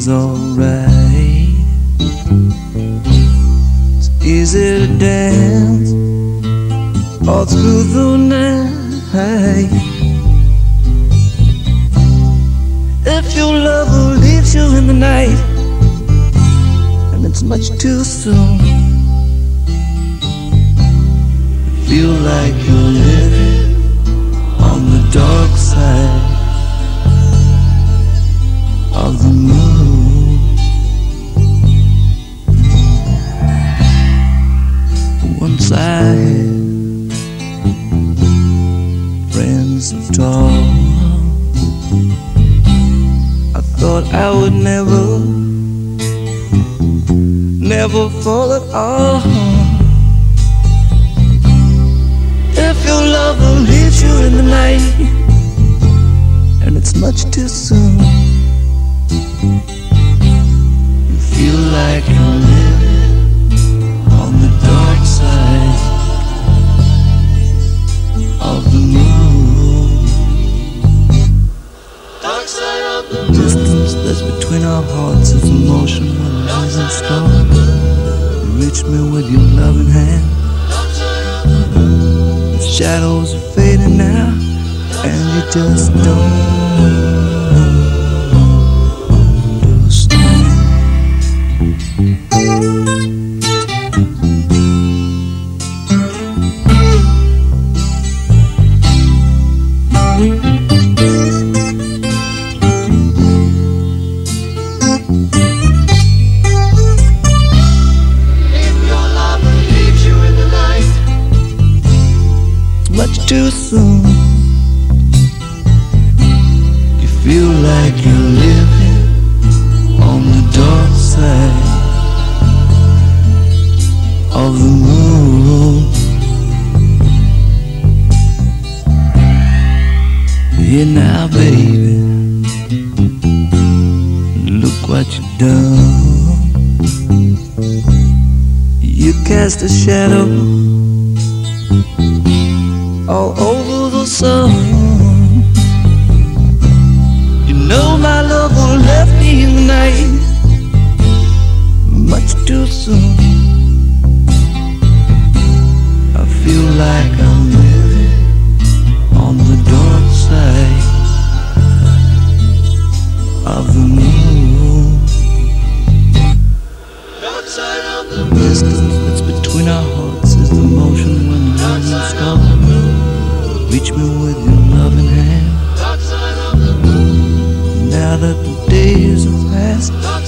feels alright. It's easy to dance all through the night. If your lover leaves you in the night and it's much too soon, you feel like you're living on the dark side of the moon. Once I had friends of tall, I thought I would never fall at all. If your lover leaves you in the night and it's much too soon, you feel like you're living on the dark side of the moon. Dark side of the moon. Distance that's between our hearts is emotion when it isn't storm. You reach me with your loving hand. The shadows are fading now, and you just don't too soon. You feel like you're living on the dark side of the moon. Here now, baby, look what you've done. You cast a shadow all over the sun. You know my love will left me in the night much too soon. I feel like I'm living on the dark side of the moon. Dark side of the moon. Distance that's between our hearts is the motion when the lightning stops. Reach me with your loving hand. Now that the days have passed,